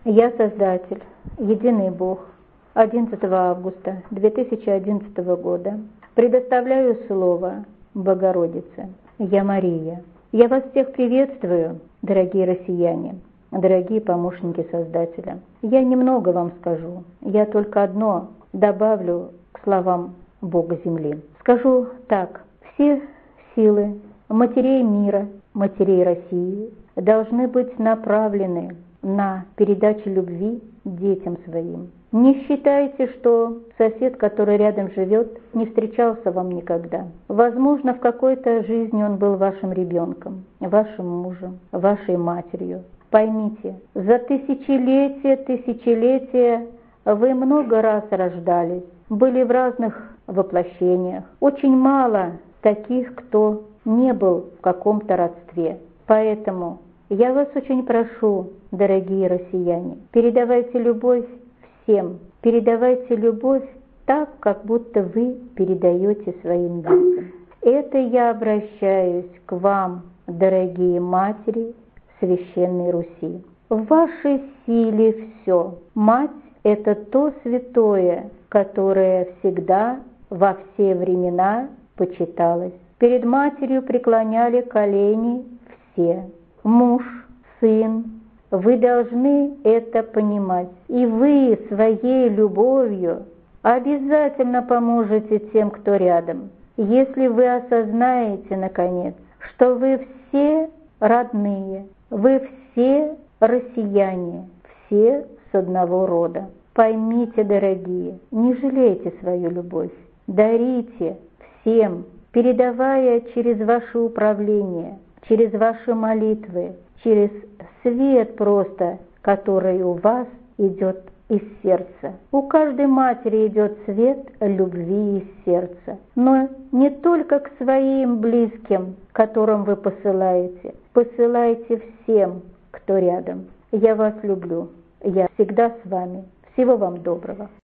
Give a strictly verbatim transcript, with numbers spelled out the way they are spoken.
Я Создатель, Единый Бог, одиннадцатого августа две тысячи одиннадцатого года предоставляю слово Богородице. Я Мария. Я вас всех приветствую, дорогие россияне, дорогие помощники Создателя. Я немного вам скажу, я только одно добавлю к словам Бога Земли. Скажу так: все силы матерей мира, матерей России должны быть направлены на передачу любви детям своим. Не считайте, что сосед, который рядом живет, не встречался вам никогда. Возможно, в какой-то жизни он был вашим ребенком, вашим мужем, вашей матерью. Поймите, за тысячелетия, тысячелетия вы много раз рождались, были в разных воплощениях. Очень мало таких, кто не был в каком-то родстве. Поэтому я вас очень прошу, дорогие россияне, передавайте любовь всем, передавайте любовь так, как будто вы передаете своим детям. Это я обращаюсь к вам, дорогие матери Священной Руси. В вашей силе все. Мать – это то святое, которое всегда, во все времена почиталось. Перед матерью преклоняли колени все. Муж, сын, вы должны это понимать. И вы своей любовью обязательно поможете тем, кто рядом. Если вы осознаете, наконец, что вы все родные, вы все россияне, все с одного рода. Поймите, дорогие, не жалейте свою любовь, дарите всем, передавая через ваше управление, через ваши молитвы, через свет просто, который у вас идет из сердца. У каждой матери идет свет любви из сердца. Но не только к своим близким, которым вы посылаете. Посылайте всем, кто рядом. Я вас люблю. Я всегда с вами. Всего вам доброго.